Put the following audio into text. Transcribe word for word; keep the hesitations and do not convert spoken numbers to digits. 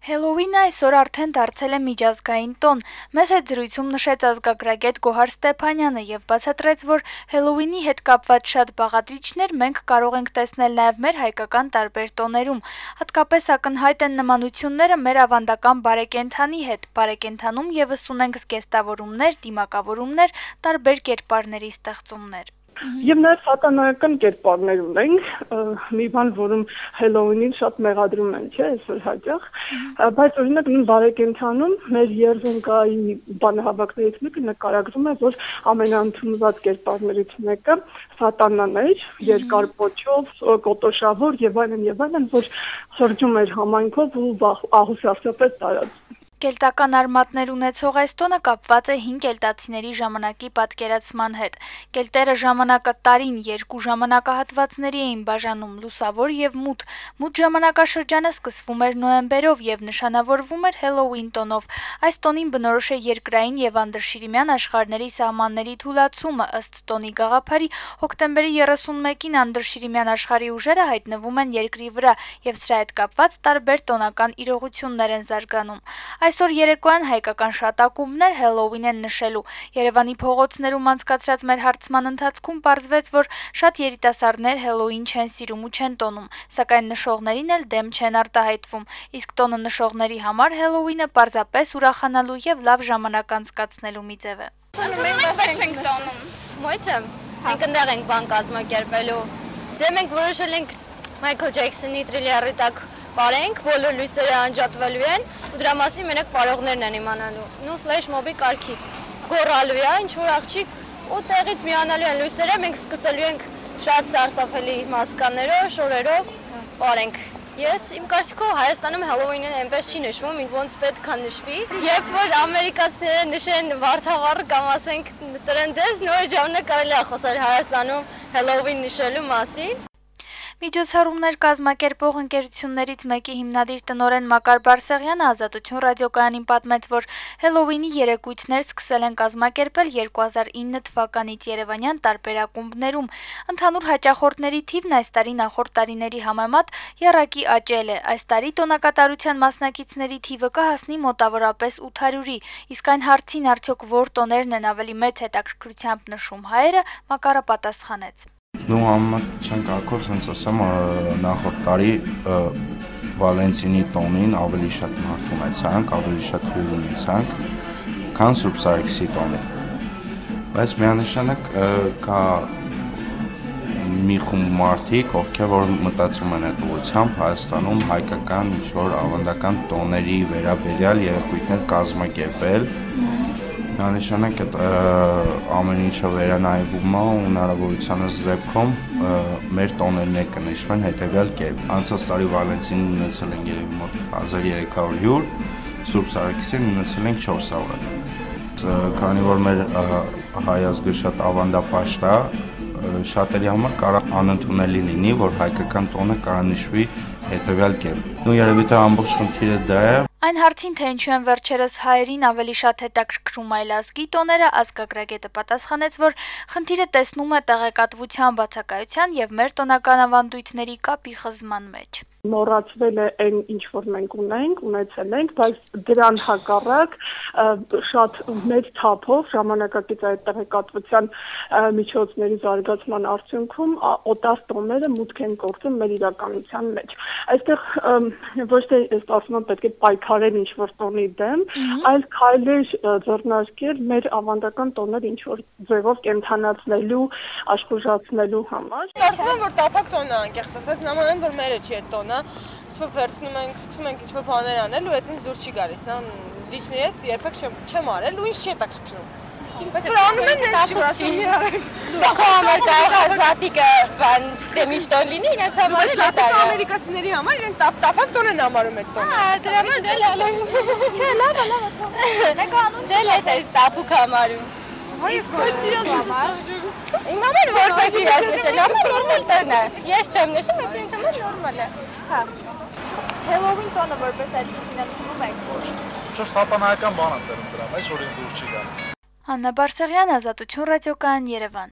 Հելովինը այսօր արդեն դարձել է միջազգային տոն։ Մեզ հետ զրույցում նշեց ազգագրագետ Գոհար Ստեփանյանը եւ բացատրեց, որ Հելովինի հետ կապված շատ բաղադրիչներ մենք կարող ենք տեսնել նաեւ մեր հայկական տարբեր տոներում։ Հատկապես ակնհայտ են նմանությունները մեր ավանդական բարեկենդանի հետ։ Բարեկենդանում եւս ունենք զգեստավորումներ, դիմակավորումներ, տարբեր կերպարների ստեղծումներ։ Եվ նաև սատանայական կերպարներ ունենք, մի բան, որում Հելովինին շատ մեղադրում են, չէ, այսօր հաճախ, բայց օրինակ նույն բարեկենդանում մեր երզունկայի բանահավաքներից մեկը նկարագրում է, որ ամենաընդունված կերպարներից մեկը սատանան էր, երկար պոչով, կոտոշավոր եւ այլն եւ այլն, որ շրջում էր համայնքով ու ահուսասապես տարածում։ Կելտական արմատներ ունեցող այս տոնը կապված է հին կելտացիների ժամանակի պատկերացման հետ։ Կելտերը ժամանակը տարին երկու ժամանակահատվածների էին բաժանում՝ լուսավոր եւ մութ։ Մութ ժամանակաշրջանը սկսվում էր նոյեմբերով եւ նշանավորվում էր Հելովին տոնով։ Այս տոնին բնորոշ է երկրային եւ անդրշիրիմյան աշխարհների սահմանների թուլացումը, ըստ տոնի գաղափարի հոկտեմբերի երեսունմեկին անդրշիրիմյան աշխարհի ուժերը հայտնվում են երկրի վրա եւ սրա հետ կապված տարբեր տոնական իրողություններ են զարգանում։ Այսօր երեկոյան հայկական շատ ակումբներ Հելովին են նշելու։ Երևանի փողոցներում անցկացրած մեր հարցման ընթացքում պարզվեց, որ շատ երիտասարդներ Հելովին չեն սիրում ու չեն տոնում, սակայն նշողներին էլ դեմ չեն արտահայտվում։ Իսկ տոնը նշողների համար Հելովինը պարզապես ուրախանալու եւ լավ ժամանակ անցկացնելու մի ձև է։ Մենք չենք տոնում։ Մոյցը մենք ընդեղ ենք բան կազմակերպելու։ Դե մենք որոշել ենք Մայքլ Ջեքսոնի Thriller-ի տակ բարենք, բոլոր լույսերը անջատվելու են ու դրա մասին մենակ պարողներն են իմանալու։ Նու ֆլեշ մոբի կարգի գոռալու է, ինչ-որ աղջիկ ու տեղից միանալու են լույսերը, մենք սկսելու ենք շատ սարսափելի մասկաներով, շորերով բարենք։ Ես իմ կարծիքով Հայաստանում Հելովինը այնպես չի նշվում, ոնց պետք է նշվի։ Երբ որ ամերիկացիները նշեն վարդավառ կամ ասենք տրնդես, նոր ժամանակ կարելի է խոսել Հայաստանում Հելովին նշելու մասին։ Միջոցառումներ կազմակերպող ընկերություններից մեկի հիմնադիր տնօրեն Մակար Բարսեղյանը Ազատություն ռադիոկայանին պատմեց, որ Հելովինի երեկույթներ սկսել են կազմակերպել երկու հազար ինը թվականից երևանյան տարբեր ակումբներում։ Ընդհանուր հաճախորդների թիվն այս տարի նախորդ տարիների համեմատ եռակի աճել է։ Այս տարի տոնակատարության մասնակիցների թիվը կհասնի մոտավորապես ութ հարյուրի, իսկ այն հարցին արդյոք որ տոներն են ավելի մեծ հետաքրքրությամբ նշում հայերը, Մակարը պատասխանեց։ Նու համաչան կարգով սենց ասեմ, նախորդ տարի Վալենտինի տոնին ավելի շատ մարդ ունեցանք, ավելի շատ հյուր ունեցանք, քան Սուրբ Սարգսի տոնին։ Բայց միանշանակ կա մի խումբ մարդիկ, ովքեր որ մտածում են այդ ուղղությամբ Հայաստանում հայկական ինչ-որ ավանդական տոների վերաբերյալ երեկույթներ կազմակերպել։ Միանշանակ այդ ամեն ինչը վերանայվում է ու հնարավորությանս դեպքում մեր տոներն է կնշվեն հետևյալ կերպ։ Անցած տարի Վալենտինին ունեցել ենք երևի մոտ հազար երեք հարյուր հյուր, Սուրբ Սարգսին ունեցել ենք չորս հարյուր։ Քանի որ մեր հայ ազգը շատ ավանդապաշտ է, շատերի համար կարող անընդունելի լինի, որ հայկական տոնը կարող նշվի հետևյալ կերպ։ Ու երևի թե ամբողջ խնդիրը դա է։ Այն հարցին, թե ինչու են վերջերս հայերին ավելի շատ հետաքրքրում այլազգի տոները, ազգագրագետը պատասխանեց, որ խնդիրը տեսնում է տեղեկատվության բացակայության եւ մեր տոնական ավանդույթների կապի խզման մեջ։ Մոռացվել է այն, ինչ որ մենք ունենք, ունեցել ենք, բայց դրան հակառակ շատ մեծ թափով ժամանակակից այդ տեղեկատվության միջոցների զարգացման արդյունքում օտար տոները մուտք են գործում մեր իրականության մեջ։ Այստեղ ոչ թե ես ասում եմ պետք է պայքարել ինչ որ տոնի դեմ, այլ քայլեր ձեռնարկել մեր ավանդական տոները ինչ որ ձևով կենթանացնելու, աշխուժացնելու համար։ Կարծում եմ, որ տապակ տոնը անկեղծ ասած, նմանեն որ մերը չի այդ տոնը, ինչ-որ վերցնում ենք, սկսում ենք ինչ-որ բաներ անել ու այդ ինձ դուր չի գալիս, նա լիչնի ես երբեք չեմ արել ու ինձ չի հետաքրքրում։ Բայց որ անում են ես չի ասում մի արեք։ Բախո համար կարող է զատիկը բան չգիտեմ ինչ տոն լինի, իրենց համար էլ է դա։ Ամերիկացիների համար իրենք տապակ տոն են համարում այդ տոնը։ Հա, դրա համար դե լավ է։ Չէ, լավ է, լավ է։ Մեկ անում դե լետ է տապուկ համարում։ Այս փոքրիկ համար։ Իմ համար որպես իրաց նշել, համար նորմալ տոն է։ Ես չեմ նշում, բայց ինձ համար նորմալ է։ Հա։ Հելովին տոնը որպես այդպեսին ընդունում եք։ Ինչ-որ սատանայական բան է դրում դրան, այս որ ինձ դուր չի գալիս։ Աննա Բարսեղյան, Ազատություն ռադիոկայան, Երևան։